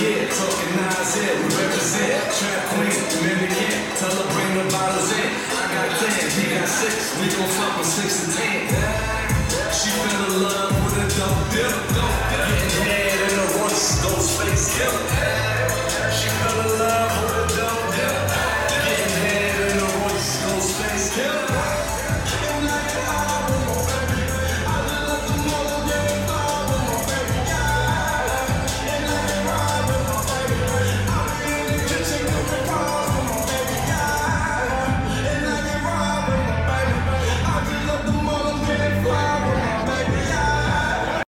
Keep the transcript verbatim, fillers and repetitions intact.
Yeah, talking Nas here, we represent. Trap queen, Dominican, tell her bring the bottles in. I got ten, he got six, we gon' fuck with six to ten.